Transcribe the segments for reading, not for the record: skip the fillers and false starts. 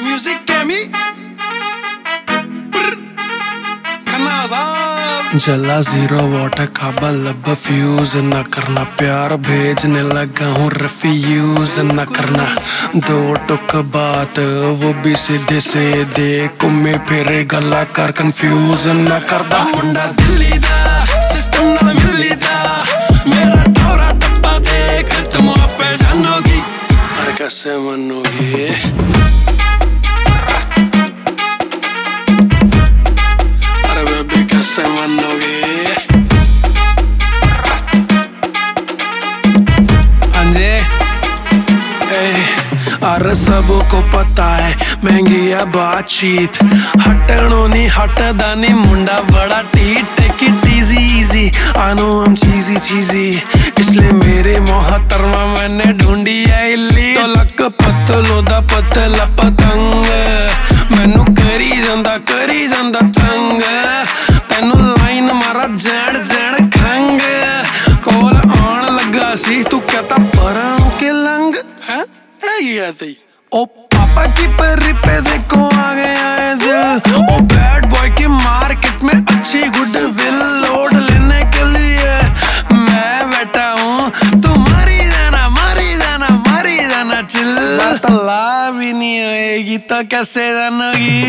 music Kemi जला 0 what काबा लब fuse न करना प्यार भेजने लगा हूँ रिफ्यूज न करना 2 टुक बात वो भी सीधे से दे घूमे फिरे गला कर कंफ्यूज न करदा मुंडा दिल्ली दा सिस्टम नाल मिली दा मेरा टोरा टप्पा देख तुम आपे जानोगी और कैसे मनोगी कैसे मनोगे अंजे अरे सबको पता है महंगी है बातचीत हटनो नहीं हटदा नहीं मुंडा बड़ा टीट take it easy I know I am cheesy इसलिए मेरे मोहतरमा मैंने ढूंढी है इल्ली तो लक पतलो दा पतला पतंग मैनू करी जांदा तंग तेनू लाइन मारा जैन खंग कोल आन लगा सी तू कहता परां के लंग है ये ओ पापा की परी पे देखो आ गया है दिल ओ बैड बॉय की मार्केट में अच्छी गुड विल लोड लेने के लिए मैं बैठा हूँ तू मारी जाना चिल तला भी नहीं होएगी तो कैसे जानोगी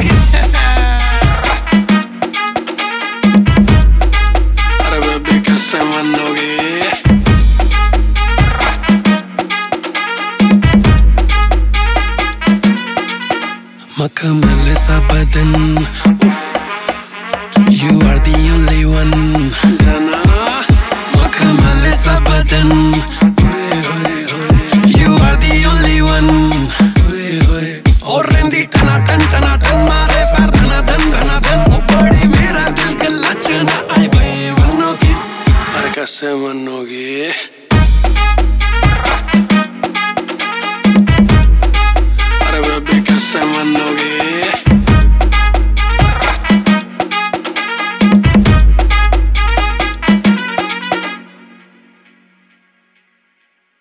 अरे बेबी कैसे मनोगे मखमल सा बदन You are the only one जाना मखमल सा बदन You are the only one और रेंदी टना टन मारे फैर धना धन ओ बड़ी मेरा दिल के लचना आई भाई वनो की अरे कैसे मनो